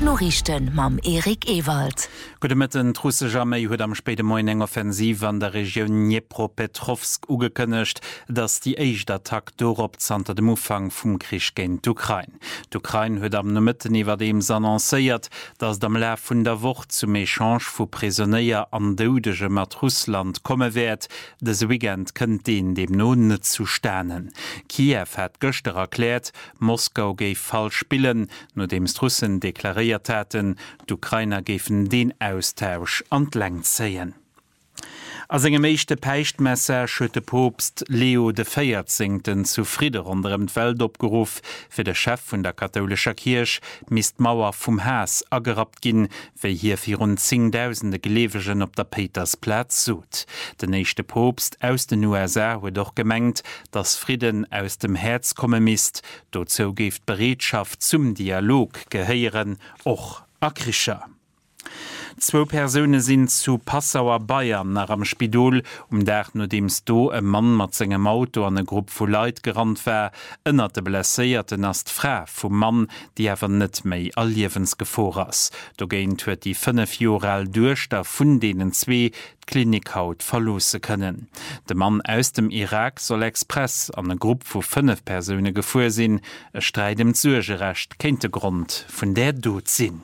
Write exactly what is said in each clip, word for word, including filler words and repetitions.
Norrichten mam Erik Ewald. Gute Mitten russische Armee huet am späte Moin eng Offensiv an der Region Dnipropetrovsk ugekënnecht, dats die eicht Attack dorop zanter dem Ufang vum Krich géint d'Ukraine. D'Ukraine huet am Mitten iwwer dem annoncéiert, dats dem Läf vun der Woche zum Echange vu Prisonnier an deudege mat Russland komme werd, des Weekend kënnt den dem no net zu sternen. Kiew hat gëster erklärt, Moskau géif falsch spillen, no dems Russen deklariert hätten, d'Ukrainer géfen den Austausch an d'Längt zeien. Als engem meeschte Peichtmesser schütte Popst Leo de vierzehnten zu Friede unterm Welt opgeruf, fir de Chef vun der katholischer Kirch mist Mauer vum Haas agerapt ginn, wéi hier fir rund zehntausende Gelewegen op der Petersplatz sut. De nächste Popst aus den U S A huet doch gemengt, dass Frieden aus dem Herz komme mist, dozo geft Beredschaft zum Dialog geheieren och akrischer. Zwei Personen sind zu Passauer Bayern nach am Spidol, um der nur dems do ein Mann mat engem Auto an eine Gruppe von Leid gerannt war, ënnert de blesséierten as Frau vom Mann, die awer net méi allliewensgefor ass. Do géint huet die fünf Jahre alt Duerchter vun denen zwei Klinikhaut verlose können. Der Mann aus dem Irak soll express an eine Gruppe von fünf Personen gefuhr sinn, e Streit im Surgerecht kennt de Grund vun der Dod sinn.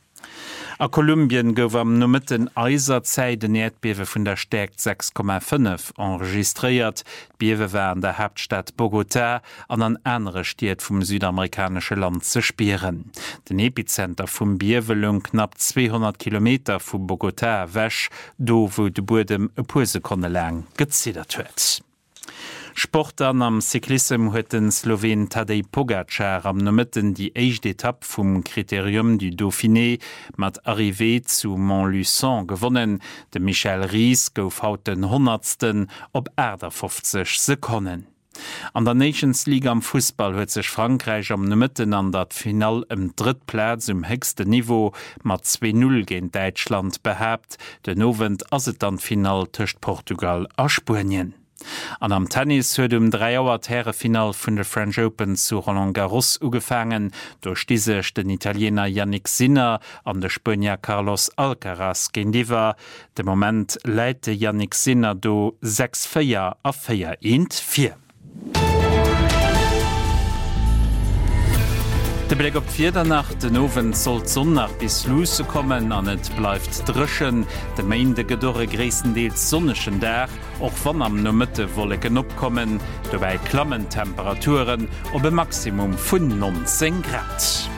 A Kolumbien gouf am no mitten Eiserzeit den Erdbewe vun der Stärkt sechs Komma fünf enregistriert. Biewe war an der Hauptstadt Bogotá an an andere Stiet vum südamerikanische Land ze spieren. Den Epizenter vum Biewelung knapp zweihundert Kilometer vu Bogotá wäch, do wo de Bodem e puer Sekunde lang gezittert huet. Sportern am Cyklism huet den Slowen Tadej Pogacar am no Mitten die eicht Etappe vum Kriterium du Dauphiné mat Arrivé zu Montluçon gewonnen. De Michael Ries gouf haut den hundertsten op fünfzig Sekunden. An der Nations League am Fußball huet sech Frankreich am no Mitten an dat Final im Drittplatz um höchste Niveau mat zwei null géint Deutschland behabt. Den Novent ass et dann Final tëcht Portugal a Spanien. An am Tennis huet um drei Auer Herrenfinal vun der French Open zu Roland Garros ugefangen, durch diesech den Italiener Yannick Sinner an der Spanier Carlos Alcaraz géintiwwer. De Moment leite Yannick Sinner do sechs vier a vier vier. De Blick op Vierdernacht den Owen soll Sonnach bis Luse kommen, an et bleibt drschen, de meinde gedorre gräessendeels sonneschen Dach, och wann am no Mëtte wolleken opkommen, dobei klammen Temperaturen op e Maximum vun neunzehn Grad.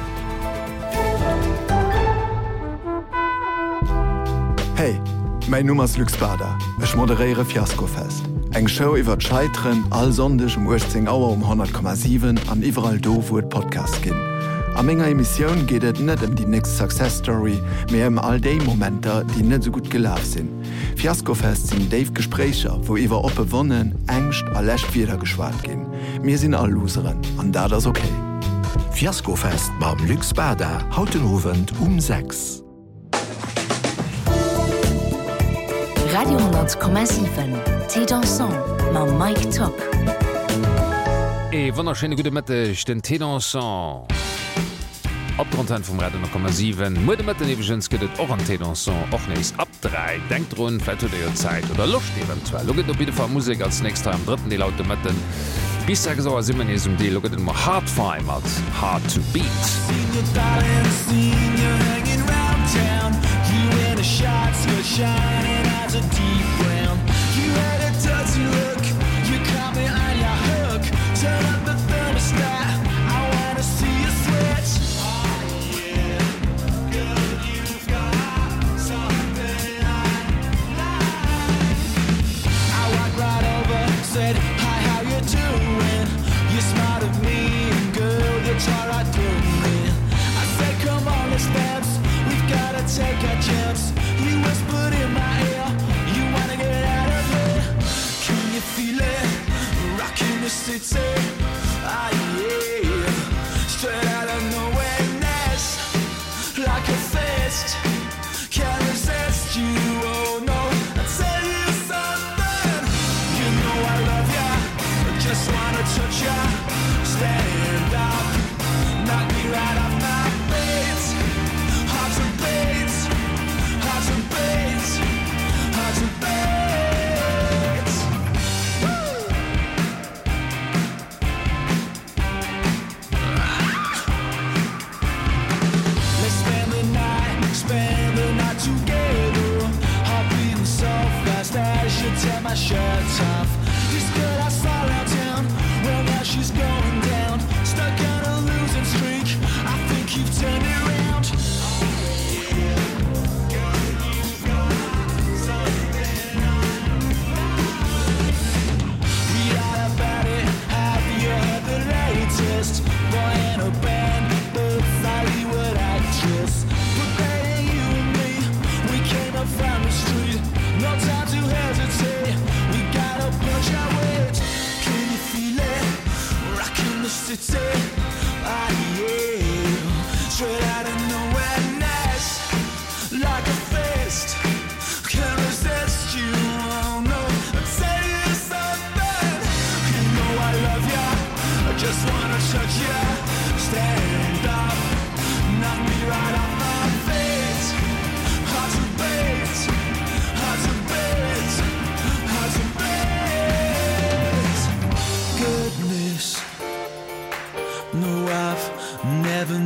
Hey, mein Nummers Lux Bader, ech moderéiere Fiaskofest. Eng Show iwwer Scheitren all sondech um achtzehn Auer um hundert Komma sieben an iwwerall do wo et Podcast ginn. Am enger Emissionioun geht et net um die next Success Story, méi em all déi Momenter, die net so gut gelaf sinn. Fiaskofest sinn Dave Gesprächer, wo iwwer oppe wonnen, engcht a lächt wieder geschwaart ginn. Mir sinn all Loseren, an da das okay. Fiaskofest mam Lux Bader, hautenowend um sechs. Radio hundert Komma sieben. T'es dansant, ma Mike Top. E wunderschöne gute Mitte, den T'es dansant. Abkontent vom Radio hundert Komma sieben. Mit dem Mitte nebenschens geht es auch an T'es dansant, auch nächst ab drei. Denkt dran, vielleicht hat ihr Zeit oder Lust eventuell. Loget noch bitte von Musik als nächstes am dritten die laute Mitte. Bis sage so, als immer nicht um die, loget immer Hard Fine als Hard to Beat. Shots were shining as a deep brown. You had a dirty look. You caught me on your hook. Turn up the thermostat. I wanna see you switch. Oh yeah, girl, you've got something I like. I walked right over, said hi, how you doing? You smiled at me, and girl, you tried right through me. I said, come on, let's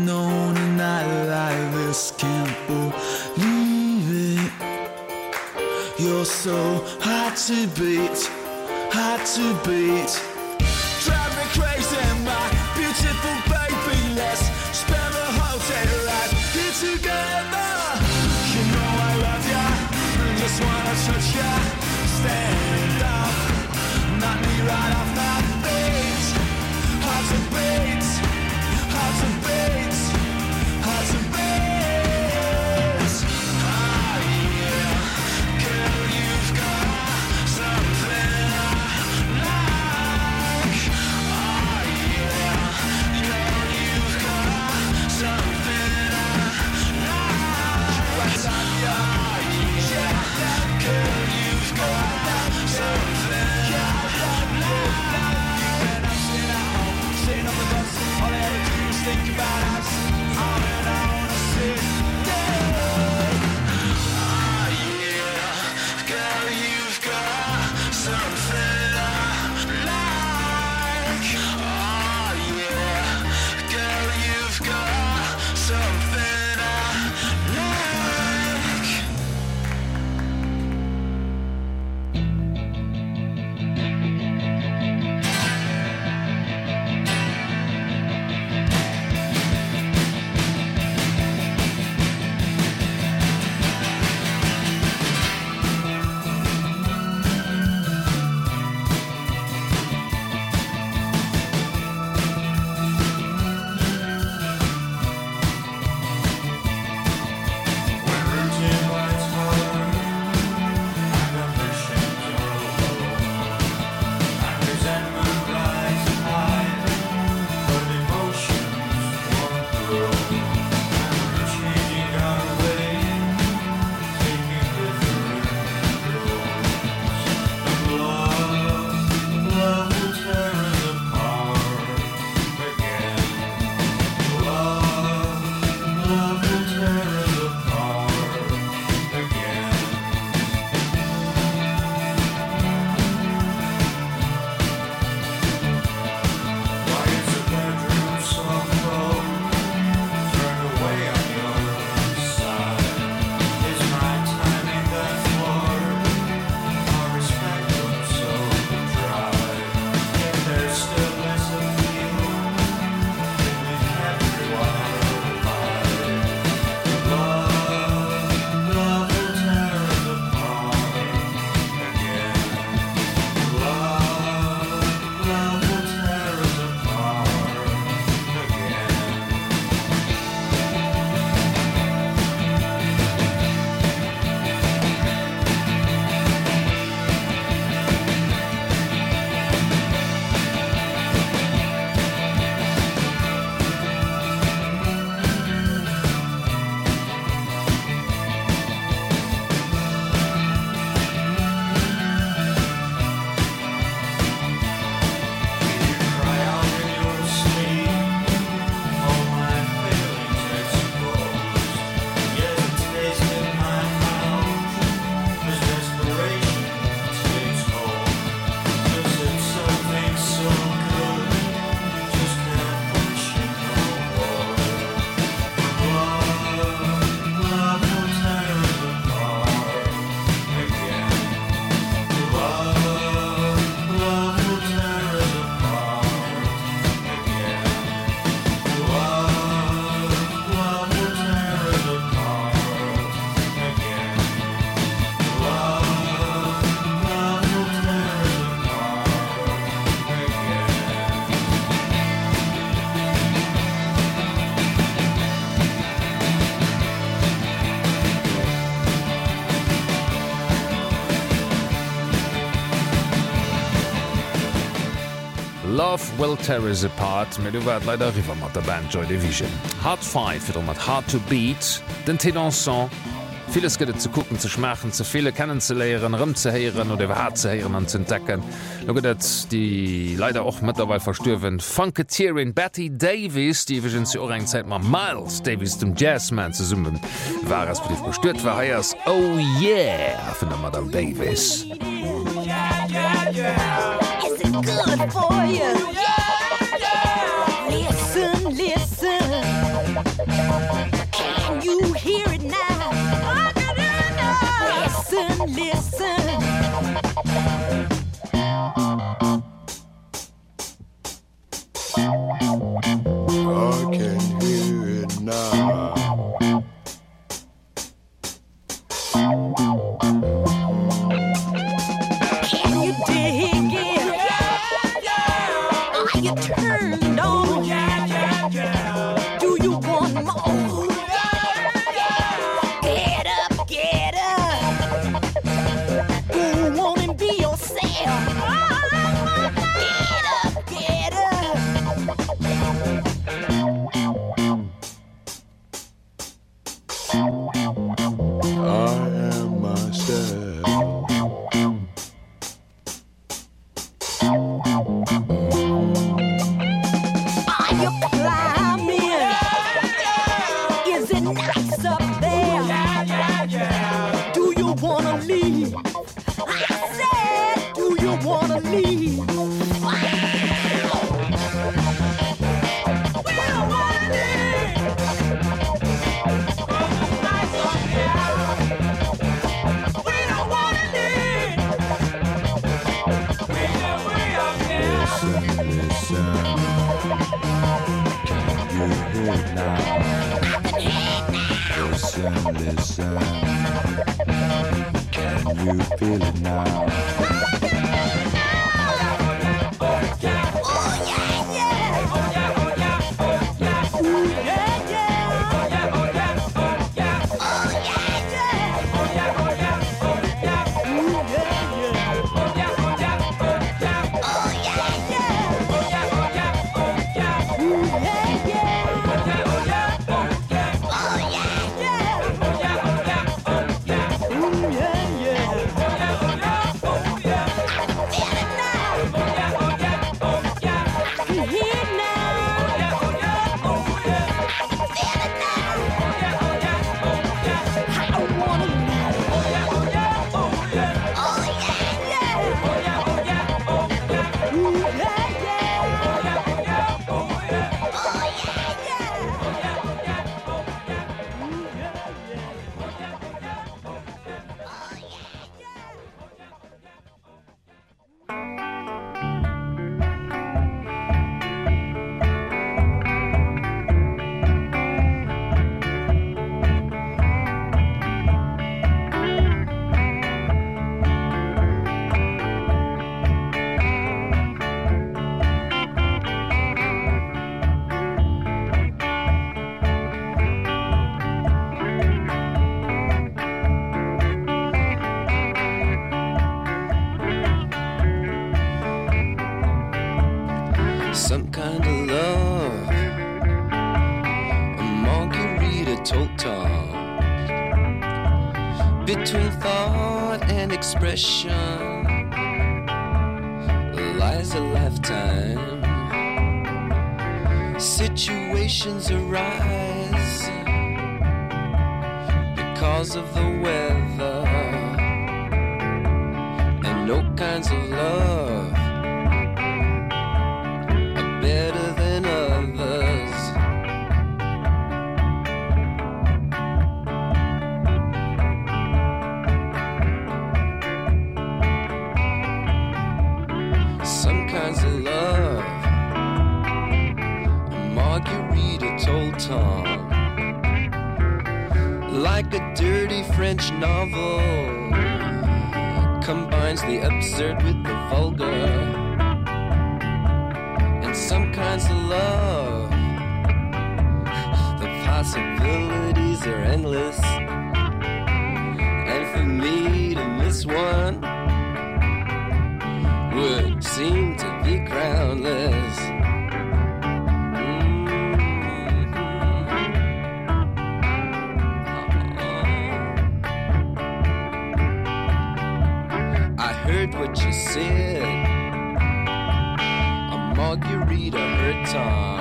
known a night like this. Can't believe it. You're so hard to beat, hard to beat. Drive me crazy, my beautiful baby. Let's spend the whole day right here together. You know I love ya, I just wanna touch ya. Stand up, knock me right off my feet. Hard to beat, hard to beat, hard to beat. Ah yeah, girl, you've got something I like. Ah yeah, girl, you've got something I like. I love ya, yeah, girl, you've got something I like. You've been up, sitting at home, sitting on the bus. All I ever do is think about us. All that I wanna sit down. Ah yeah, girl, you've got something I like. Ah yeah, girl, you've got something I like. Love will tear us apart, mit du wart leider riwer mat der Band Joy Division. Hard five fir mat hard to beat, den Tédanson, vieles gëtt zu gucken, zu schmachen, zu viele kennen ze leieren, rëm ze heieren oder hart ze heieren an zu entdecken. Lo gët die leider auch mittlerweile verstürwen. Funketierin Betty Davis, die wir zu eurer Zeit mal Miles Davis dem Jazzman zu summen, war es brief bestört war heiers Oh yeah von der Madame Davis. Yeah, yeah, yeah. Is it good for you? Yeah, yeah. Listen, listen. Can you dig it? Are you turned on? Do you want more? Get up, get up. Go on and be yourself. Get up, get I am myself. Are you climbing? Is it nice up there? Do you wanna leave? I said, do you wanna leave? Listen, listen. Can you feel it now? Some kind of love, a margarita told Tom. Between thought and expression lies a lifetime. Situations arise because of the weather, and no kinds of love better than others. Some kinds of love, a margarita told Tom, like a dirty French novel, combines the absurd with the vulgar. Some kinds of love, the possibilities are endless, and for me to miss one would seem to be groundless. Mm-hmm. uh-uh. I heard what you said. Margarita hurt Tom,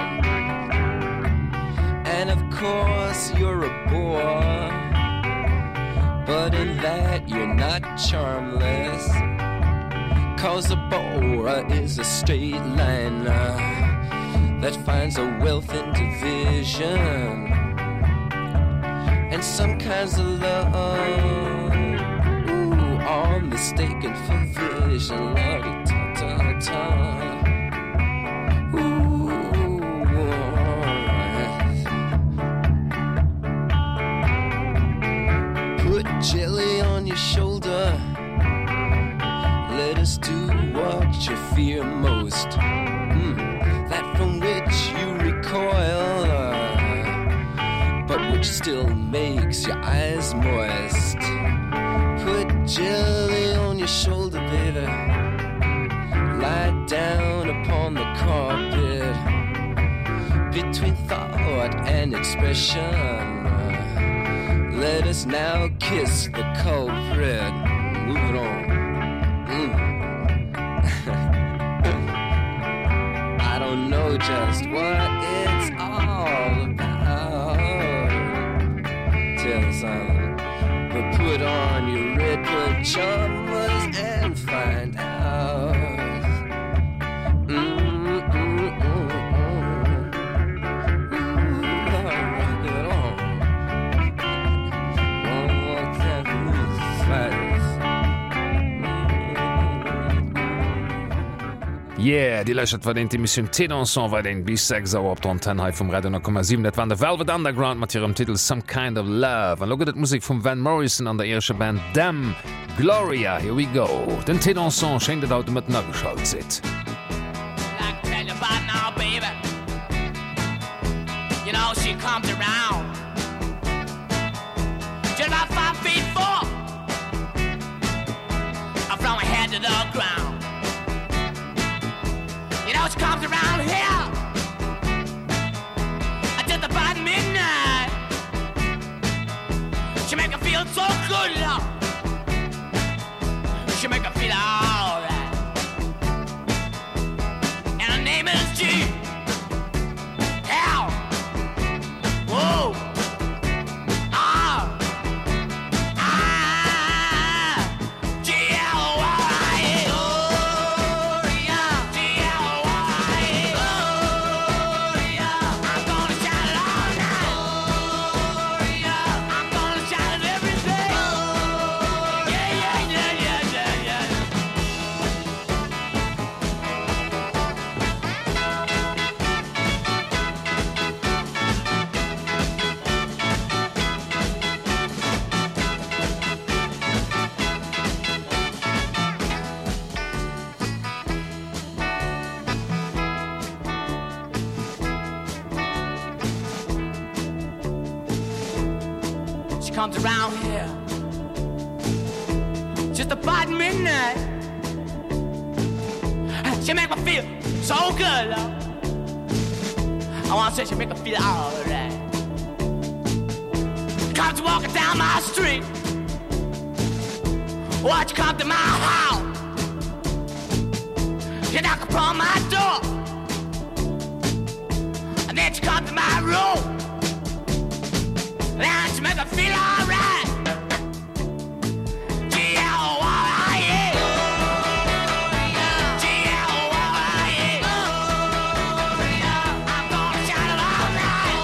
and of course you're a bore, but in that you're not charmless, cause a bore is a straight liner that finds a wealth in division, and some kinds of love ooh, are mistaken for vision. Lordy, ta, ta, ta. put jelly on your shoulder. Let us do what you fear most, mm, that from which you recoil, uh, but which still makes your eyes moist. Put jelly on your shoulder, baby. Lie down upon the carpet between thought and expression. Let us now kiss the culprit. Move it on. Mm. I don't know just what it's all about. Tell us something. But put on your red pajamas and find out. Mm. Yeah, die Lächert war den Mission Tedanson war den bis sechs Sauer op Antenheit vum Radio null Komma sieben. Dat waren der Velvet Underground mat ihrem Titel "Some Kind of Love". An loget Musik vum Van Morrison an der irsche Band Damn Gloria. Here we go. Den Tedanson schenkt et Auto mat nageschalt sit. You know she comes around just about five feet four I'm from her head to the ground. You know she comes around here just about midnight. She make her feel so good, love. She make her feel all right. And her name is G. Hell. Whoa. Ah. Ah. G L Y. Oh, yeah. G L Y. Oh, yeah. I'm gonna shout it all night. Oh, yeah. I'm gonna shout it every day. Oh, yeah, yeah, yeah, yeah, yeah, yeah. She comes around here just about midnight. She make me feel so good, love. I want to say she make me feel all right. Comes walking down my street. Watch come to my house. She knock upon my door. And then she come to my room. And she make me feel all right. G L Y A. G L Y A. I'm gonna shout it all night.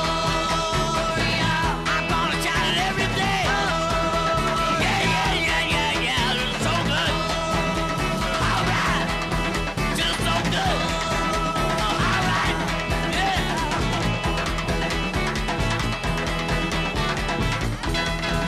I'm gonna shout it every day. Yeah, yeah, yeah, yeah, yeah. It's so good. All right. Just so good. All right. Yeah.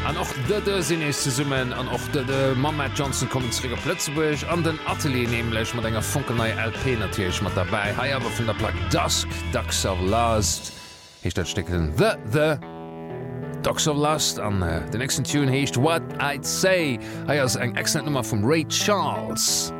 An och dëtte sinn is ze summen an och de de Mama Johnson kommen zriger Plötzeburg an den Atelier nemlech mat enger funkelnei L P natierch mat dabei. Hai awer vun der Plaque Dusk, Ducks of Lust. Hecht dat stecken the the Ducks of Lust an uh, den nächsten Tune hecht What I'd Say. Hai ass eng excellent Nummer vum Ray Charles.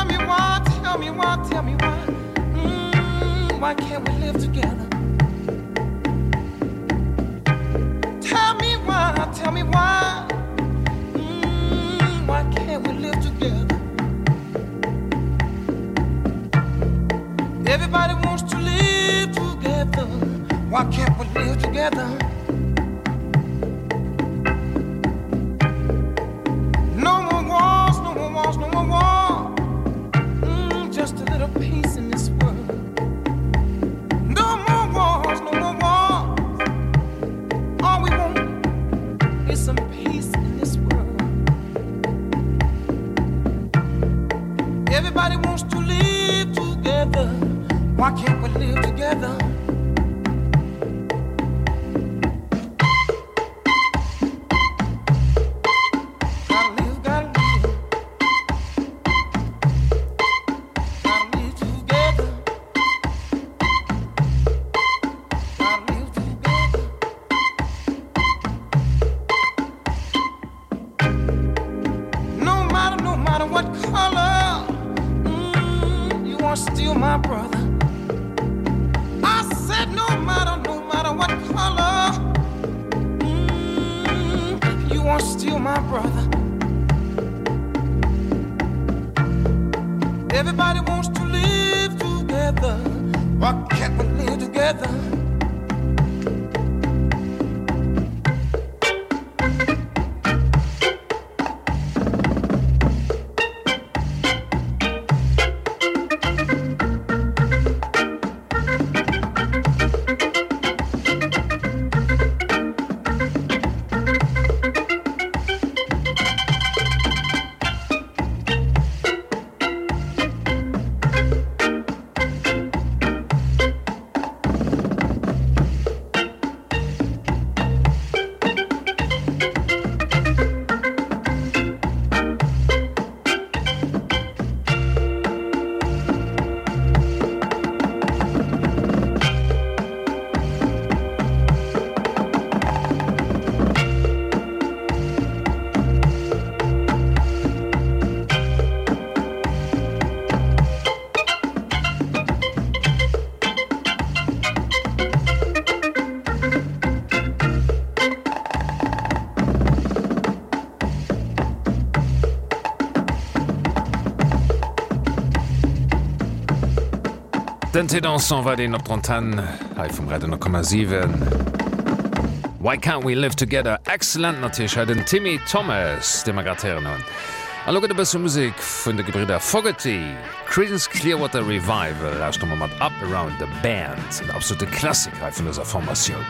Tell me why, tell me why. Mm, why can't we live together? tell me why. Mm, why can't we live together? Everybody wants to live together. Why can't we live together? No more wars, no more wars, no more wars. Mm, just a little peace in this world. No more wars, no more wars. All we want is some peace in this world. Everybody wants to live together. Why can't we live together? Still my brother. I said no matter, no matter what color, mm, you are still my brother. Everybody wants to live together. Why can't we live together? Den Tedanson war den op Trontan hai vum Redden komma sieben. Why can't we live together? Excellent natürlich den Timmy Thomas Demokratieren hun. Allo de beste Musik vun de Gebrider Fogerty, Creedence Clearwater Revival aus dem mat Up Around the Band, en absolute Klassiker vun dieser Formation.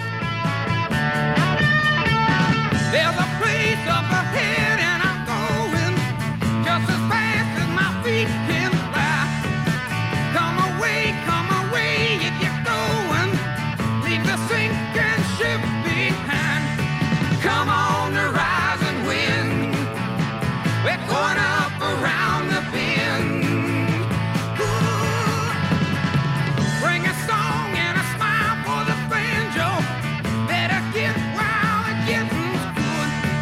There's a place up ahead and I'm going just as fast as my feet can fly. Come away, come away if you're going. Leave the sinking ship behind. Come on the rising wind. We're going up around the bend. Ooh. Bring a song and a smile for the banjo. Better get wild and get good.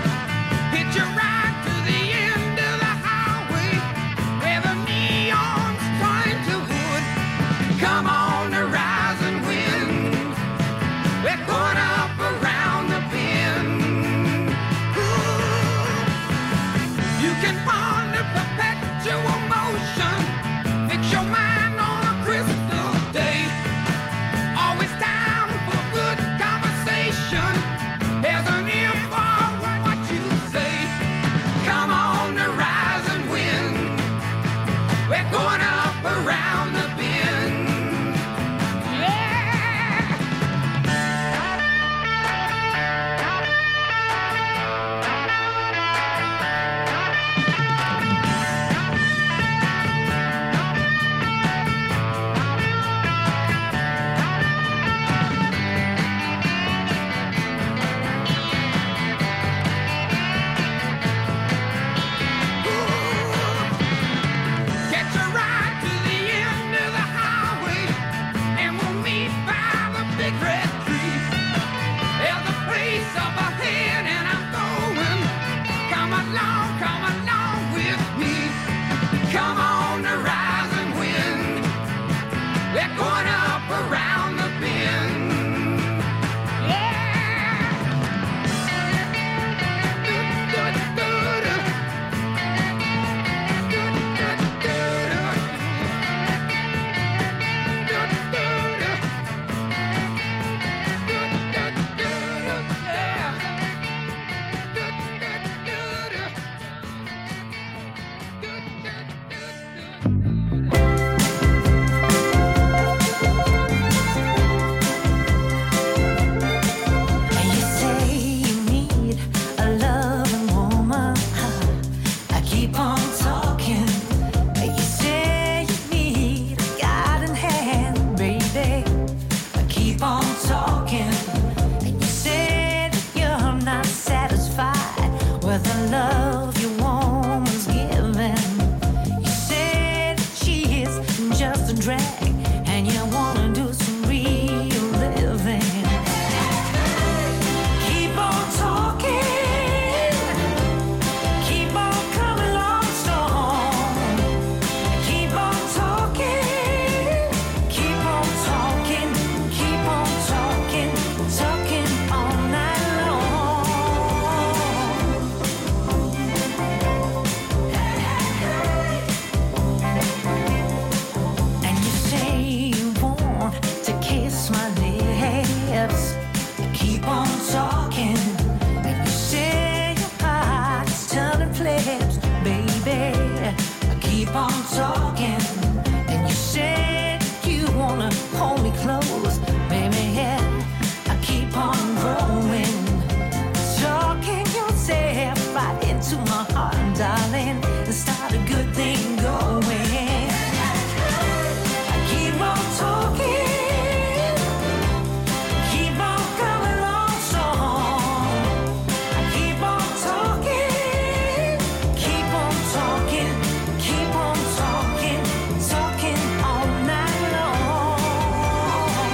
keep on talking. And you said that you're not satisfied with the love your woman's given. You said that she is just a drag, and you wanna do some real living. Keep on talking, keep on coming along strong. Keep on talking, keep on talking, keep on talking, talking all night long. And you say you want to kiss my lips. Keep on talking. And you say your heart's turning flips, baby. Keep on talking. And you said you wanna hold me close, baby. Yeah, I keep on growing. Talking yourself right into my heart, darling, and start a good thing going. Keep on talking, keep on coming along strong. Keep on talking, keep on talking, keep on talking, talking all night long.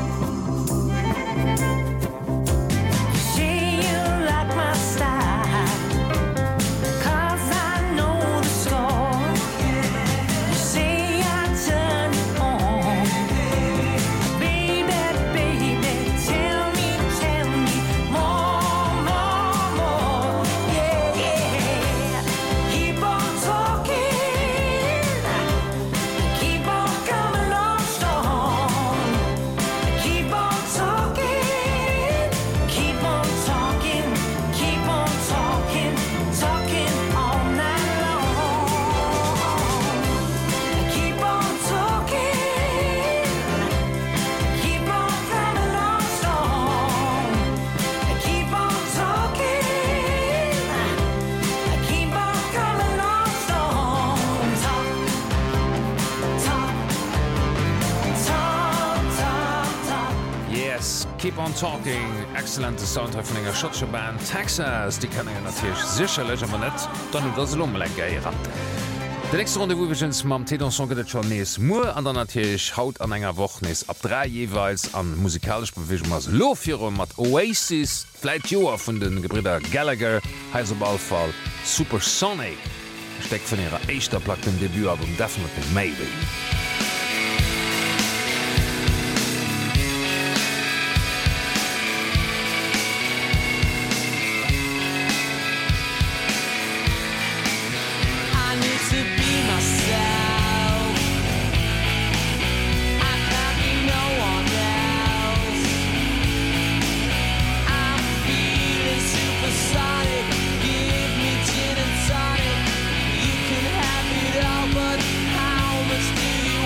You say you like my style, 'cause I know the score. You say I turn you on. Baby, baby, tell me, tell me more, more, more. Yeah, yeah. Keep on talking, keep on coming on strong. Keep on talking, keep on talking, keep on talking, talking all night long. Keep on talking, keep on coming on strong. Keep on talking, keep on coming on strong. Talk, talk, talk, talk, talk. Yes, keep on talking. Exzellente Soundtrack von enger Schotsche Band Texas, die kann ihr natürlich sicherlich, aber nicht dann das Lummelenke ran. Der nächste Runde wogens mam Tedanson gët schon nees Mu an der natürlich haut an enger Wochnis ab drei jeweils an musikalisch Bewegung as Lofir mat Oasis, Fleit Joer vun den Gebrider Gallagher, Heiserballfall, Supersonic steckt von ihrer eischter Plaque dem Debütalbum Definitely Maybe. I need to be myself. I can't be no one else. I'm feeling supersonic. Give me gin and tonic. You can have it all, but how much do you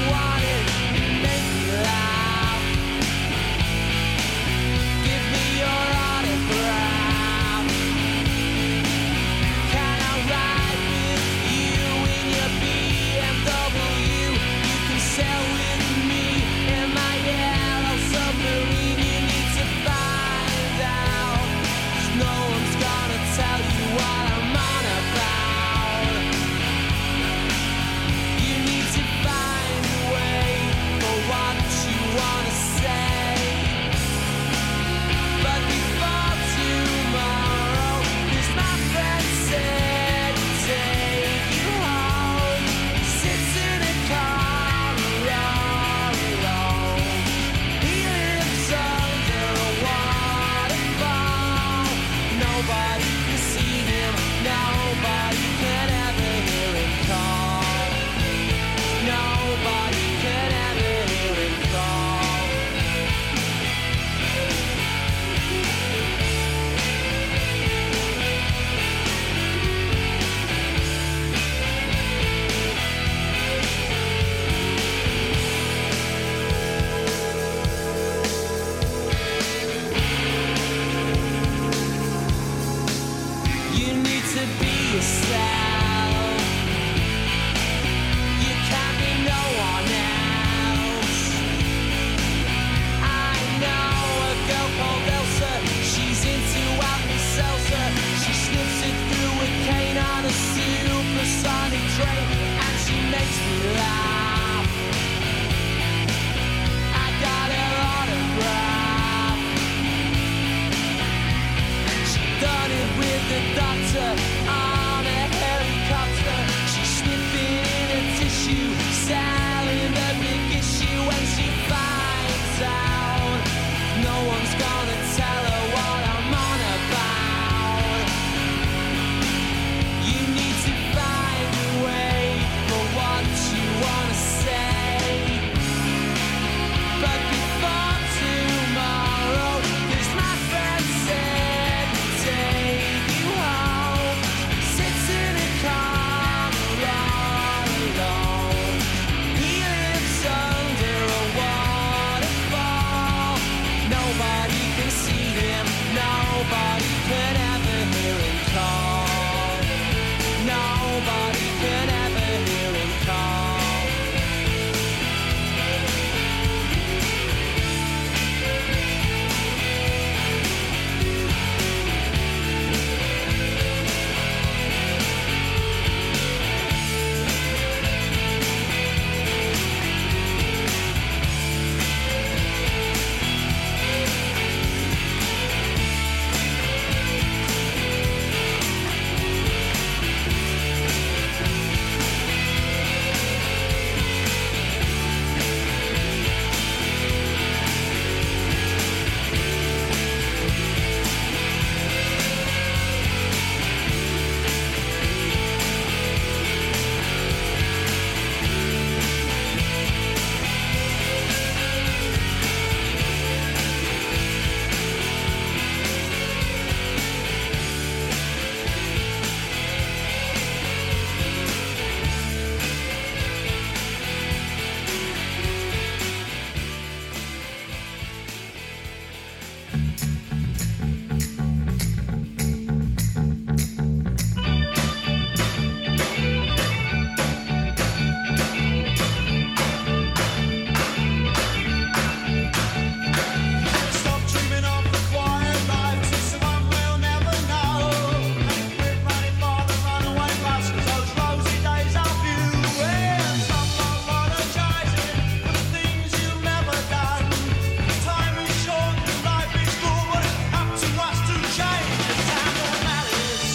the doctor on a helicopter. She's sniffing a tissue, selling the big issue when she finds out no one's gonna tell her what I'm on about. You need to find a way for what you wanna say, but before tomorrow, 'cause my friend said to take you home. Sits in a car all alone. He lives under a waterfall. Nobody can see him, nobody can ever hear him call. Nobody can ever hear him call. Stop dreaming of the quiet life to someone we'll never know. We're running for the runaway bus 'cause those rosy days are few. We'll stop apologizing for the things you've never done. Time is short and life is cool, but it's up to us to change the time that matters.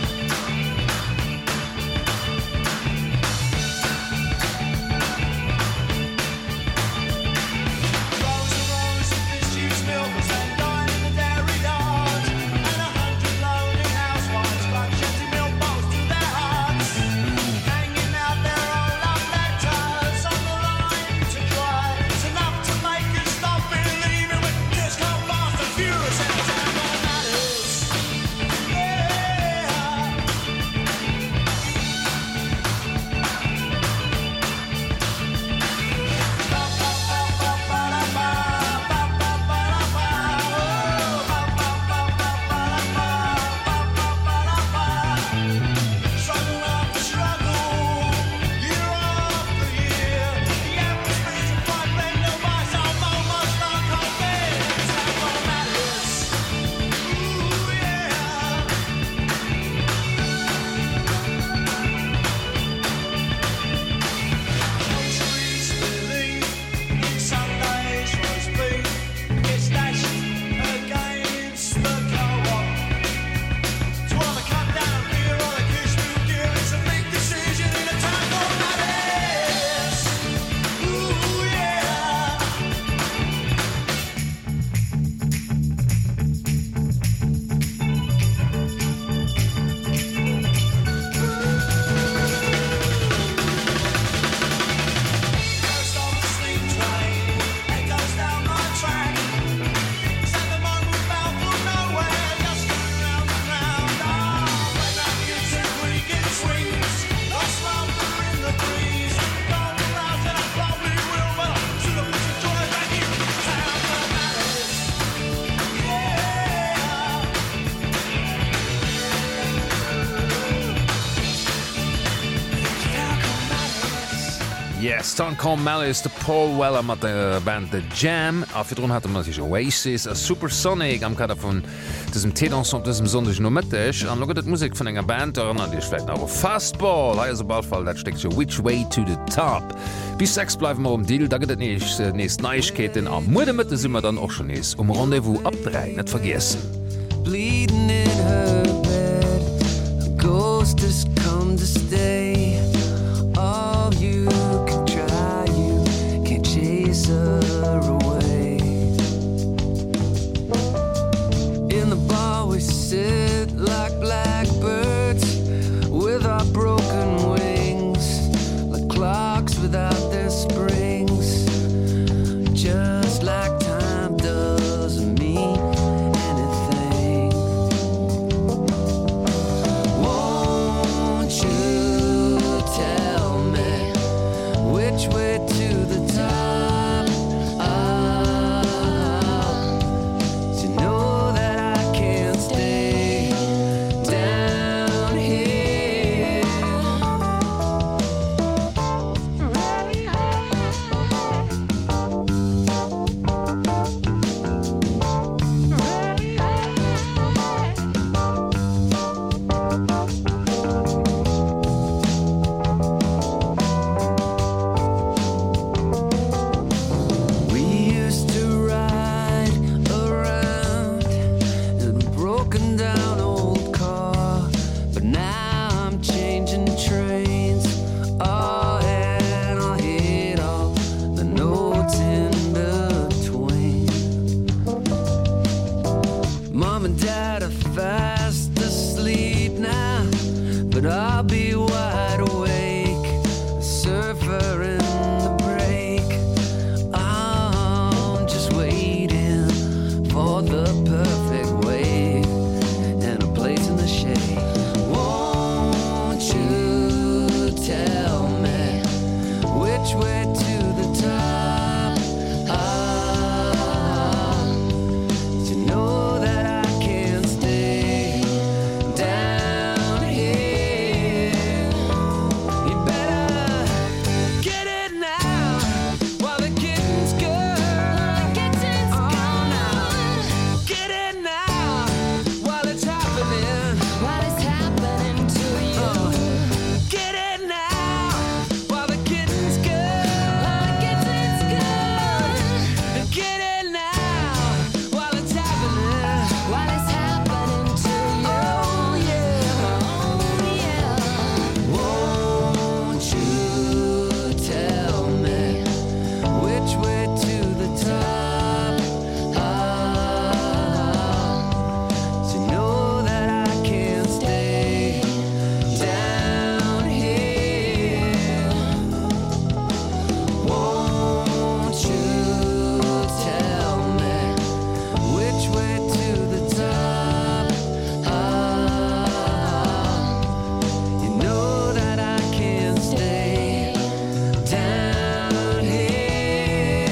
Rows and rows of disused milk was then dying in the dairy yard, and a hundred lonely housewives clutch empty milk bottles to their hearts, hanging out their own love letters on the line to dry. It's enough to make you stop believing we just go fast and furious and the time that matters. Yeah. Struggle after struggle, year after year, the atmosphere's a fight, then nobody's almost unconvinced. That's what matters. Ooh, yeah. Trees spilling, Sundays roast beef, it's dashed against the co-op. To wanna cut down beer or the kiss we'll give, it's a big decision in a time for matters. Ooh, yeah. First on the steam train, it goes down my track. It's at the moment we bound for nowhere, just going round and round. Oh, when that music creaking swings, lost laughter in the breeze. Gone around and I probably will, but I should have put some joy back in this town that matters. Yes, Tom Com Malice de Paul Weller mat der Band The Jam a firrun hat man sich Oasis a Supersonic am Kader vun diesem Tedanson diesem sondech no Mëttech an loget Musik vun enger Band an Dich vielleicht awer Fastball heier Ballfall dat steckt jo which way to the top. Bis sechs bleiben wir um Deal da get nicht äh, nächst Neuigkeiten am Mudemette sind wir dann auch schon nees um Rendevous ab drei net vergessen. Bleeding in her bed. ghost has come to stay. All you can try, you can't chase her away. In the bar we sit like blackbirds with our broken wings, like clocks without their springs. Just like time doesn't mean anything. Won't you tell me which way to the top? Ah, to know that I can't stay down here. We used to ride around in a broken down old car, but now I'm changing trains. Oh, and I'll hit all the notes in between. Mom and Dad are fast asleep now, but I'll be wide awake, a surfer in the break. I'm just waiting for the perfect wave and a place in the shade. Won't you tell me which way to the top? Ah, to know that I can't stay down here. You better get it now while the kitten's good. Oh, now. Get it now while it's happening. While it's happening to you. Oh, get it now while the kitten's good. While the kitten's good. Get it now while it's happening. While it's happening to you. Oh yeah. Oh yeah. Won't you tell me which way to the top? Ah, to know that I can't stay down here. Won't you tell me which way to the top? Ah, you know that I can't stay down here.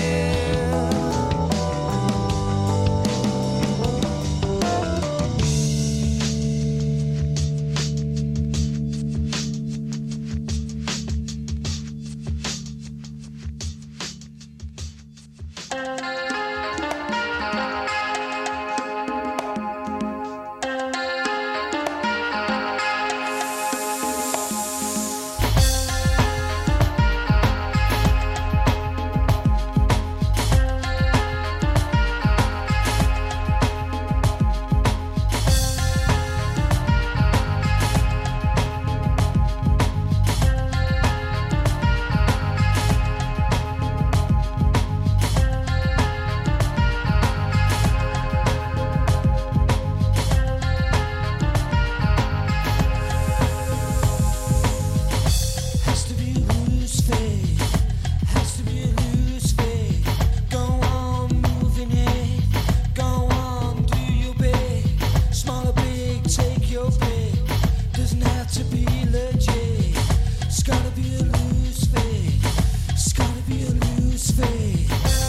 Has to be a loose fate. Has to be a loose fate. Go on moving it. Go on, do your bit. Small or big, take your pick. Doesn't have to be legit. It's gotta be a loose fate. It's gotta be a loose fate.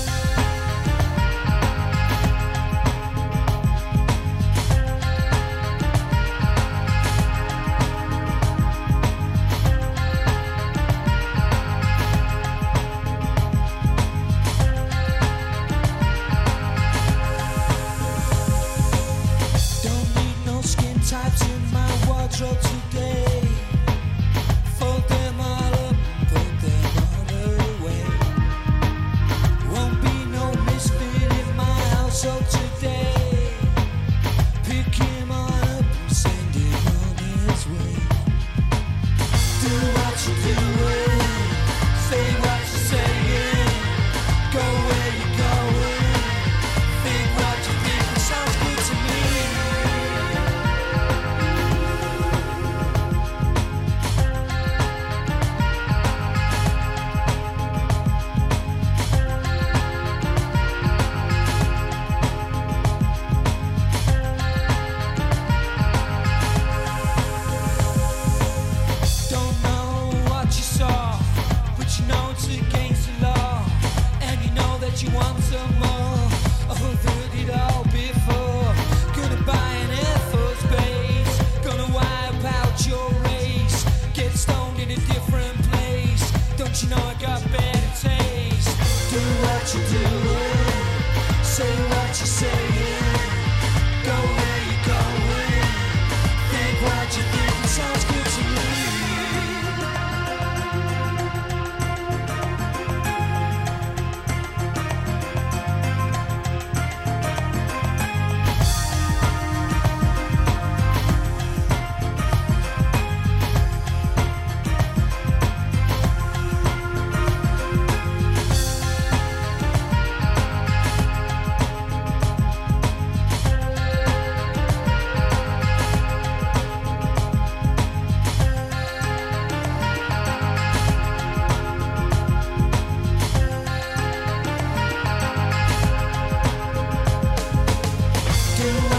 Don't need no skin types in my wardrobe today. Fold them all up, put them all away. Won't be no misfit in my household today. Pick him on up and send him on his way.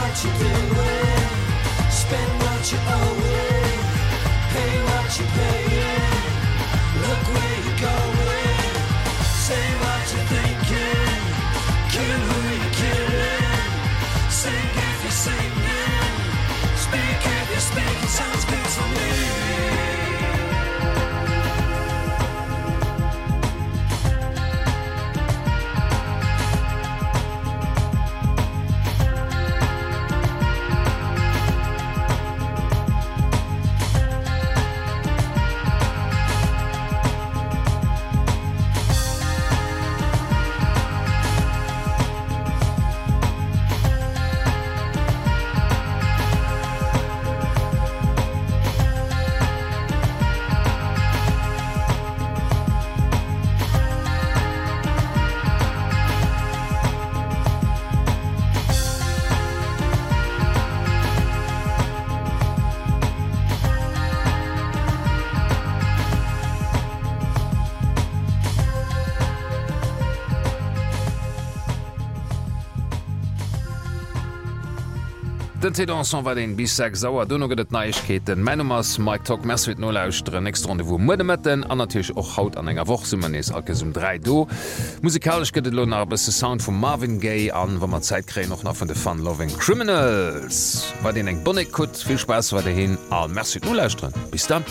what you doing, spend what you owing, pay what you paying, look where you're going, say what you're thinking, kill who you're killing, sing if you're singing, speak if you're speaking, sounds good to me. Den Tedanson war den bis sechs sauer dunner gët Neichkeeten. Menommers Mike Talk Messwit no lauschtren nächste Runde wo Mëdemetten an natürlich och haut an enger woch summmen is alkes um drei do. Musikalisch gëtt lo nach bes Sound vum Marvin Gaye an, wann man Zeit krä noch nach vun de Fun Loving Criminals. War den eng Bonnet kut, viel Spaß war de hin an Messwit no lauschtren. Bis dann.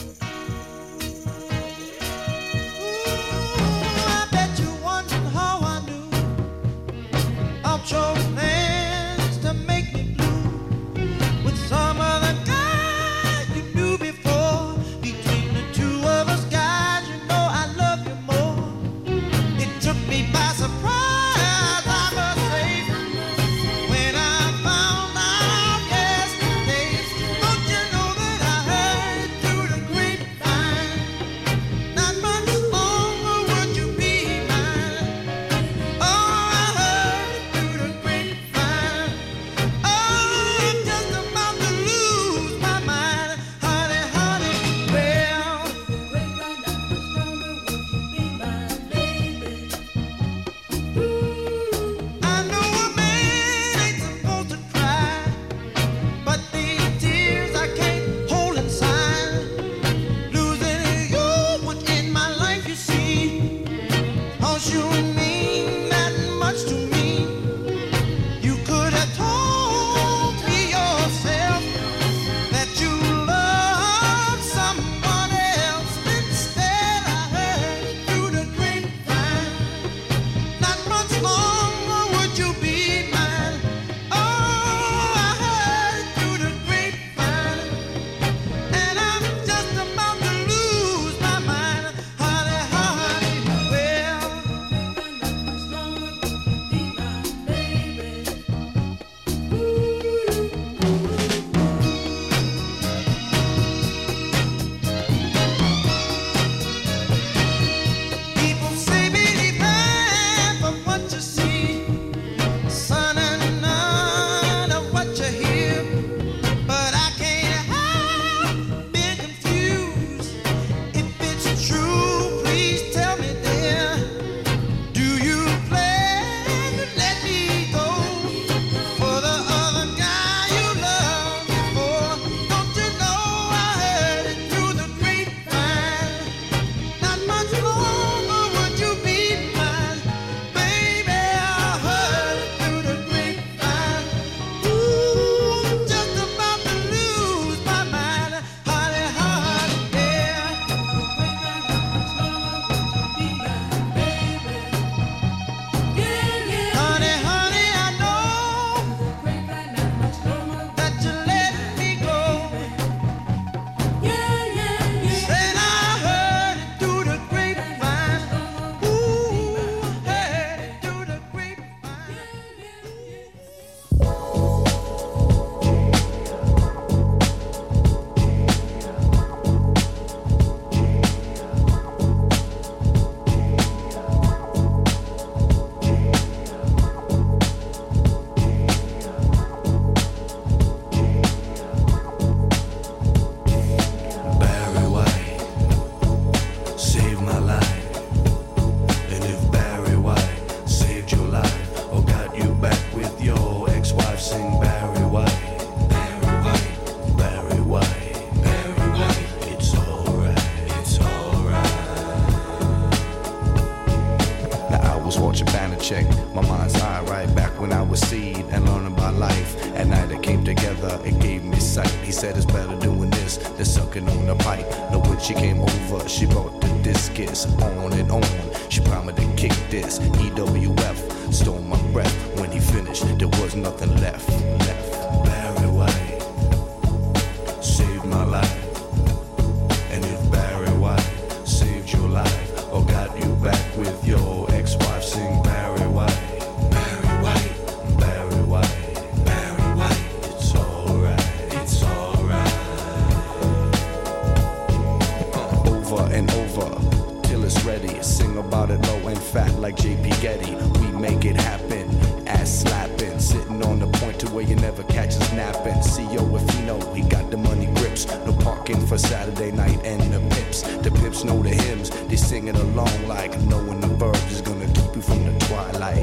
Great sight. He said it's better doing this than sucking on the pipe. Now when she came over, she brought the discus on and on. She promised to kick this. E W F stole my breath. When he finished, there was nothing left. Left. Barry White saved my life. And if Barry White saved your life or got you back with your ex-wife, sing Barry White. Barry White. Barry White. Barry White. It's alright. It's alright. Uh, over and over till it's ready. Sing about it low and fat like J P Getty. We make it happen. Ass slapping, sitting on the point to where you never catch us napping. C E O if you know he got the money grips. No parking for Saturday night and the pips. The pips know the hymns. They singing along like knowing the verbs is gonna keep you from the twilight.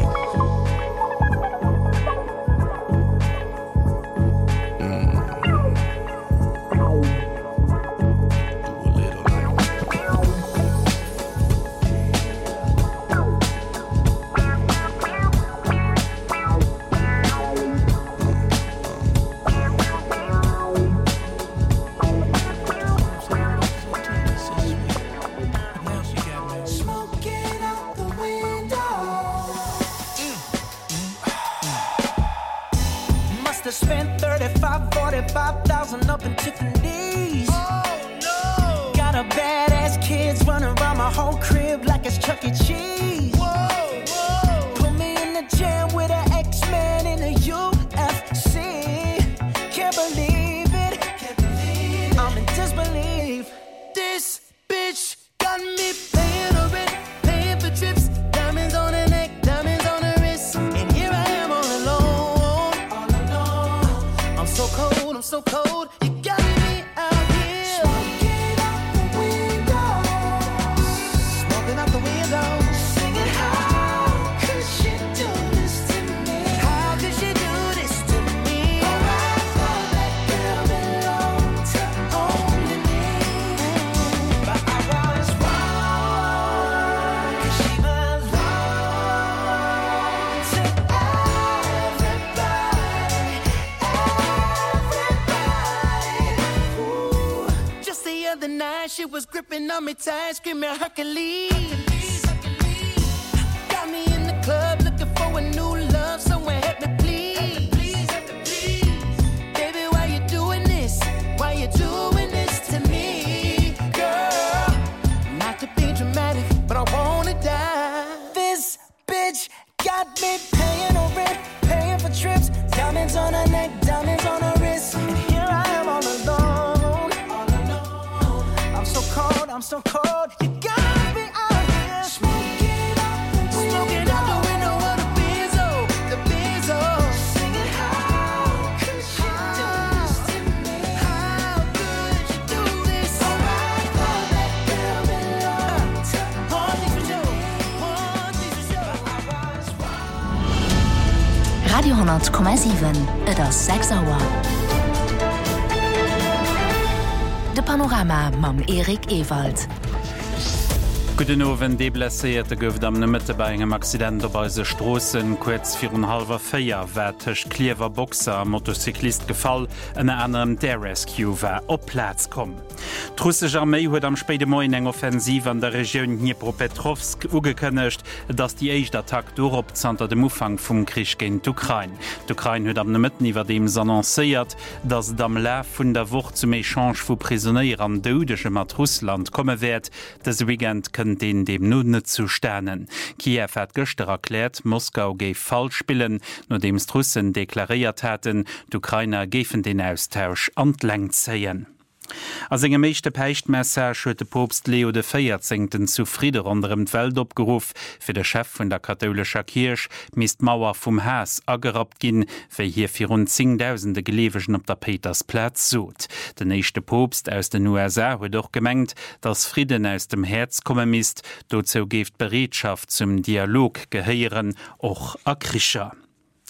Tight, screaming Hercules. Got me in the club looking for a new love. Somewhere help me please. Baby, why you doing this? Why you doing this to me, girl? Not to be dramatic, but I wanna die. This bitch got me paying on rent, paying for trips, diamonds on her neck, diamonds on her wrist, and here I am all alone. All alone. I'm so cold, I'm so cold. You gotta be out here smoking out the window, smoking out the window of the Benzo, the Benzo. Singing how could you do this to me? How could you do this? Alright, all that girl belong to one thing for sure, one thing for sure. Radio honderd Komma sieben, et ass sechs Auer. De Panorama mam Erik Ewald. Guten Owen de blesséierte gouf am Mëtte bei engem Accident op bei se Strossen kurz vir un halber Féier wätech Kliewer Boxer Motocyklist gefall en enem der Rescue wär op Platz kom. Trusseg Armee huet am spéide Moien eng Offensiv an der Regionun Dnipropetrovsk ugekënnecht, dats die Eicht Attack dorop zanter dem Ufang vum Krich géint d'Ukraine. D'Ukraine huet am Mëtten iwwer dem annoncéiert, dats d'am Läf vun der Woch zum Échange vu Prisonnéier an deudege mat Russland komme wert, des Wigent den dem nun net zu sternen. Kiew hat gëster erklärt, Moskau géif falsch spillen, no dem Russen deklariert hätten, d'Ukrainer géfen den Austausch anleng zeien. As engem meeschte Peichtmessage huet de Popst Leo de vierzehnten zu Frieder anderem d'Welt opgeruf, fir de Chef vun der katholscher Kirch mis d'Mauer vum Has agerat ginn, wéi hier fir rund zehntausende Gelewegen op der Petersplatz sot. Den nächste Popst aus den U S A huet doch gemengt, dats Frieden aus dem Herz komme mist, dozo geft Bereetschaft zum Dialog geheieren och akricher.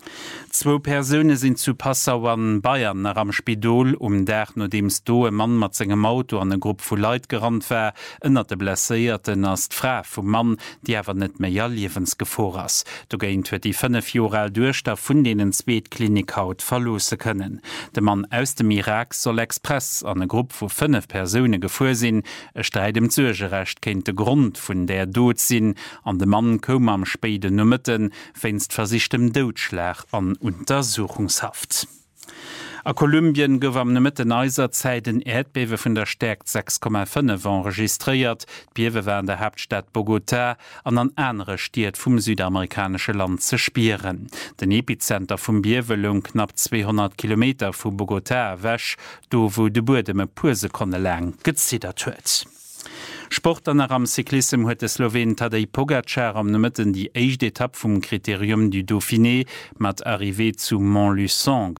Zwo Persone sind zu Passau an Bayern nach am Spidol um der no dems do e Mann mat segem Auto an e Gruppe vu Leiit gerannt wär ënner de blesséierten ass d'Frä vum Mann, die awer net méi ja liewens gefor ass. Du géint huet die fënnef Jorel Duerchter vun denen Zzweetklinik haut verlose kënnen. De Mann aus dem Irak soll express an e Gruppe vu fënnef Persone gefuer sinn, e Streit dem Zuergerecht kenint de Grund vun der Dod sinn, an de Mann kom am Spéide Nummeten, feinst versichtem Doutschlag an Untersuchungshaft. A Kolumbien gouf am nëmeten eiser Zäit den Erdbewe vun der Stärkt sechs Komma fünf enregistriert, d'Biewe war an der Hauptstadt Bogotá an an enre Stiert vum südamerikanische Land ze spieren. Den Epizenter vum Biewelung knapp zweihundert Kilometer vu Bogotá wäch, do wo de Burdeme Pusekonne lang gezittert huet. Sport an am Cyklism huet de Slowen Tadej Pogacar am nëmeten die eicht Etapp vum Kriterium du Dauphiné mat Arrivé zu Montluçon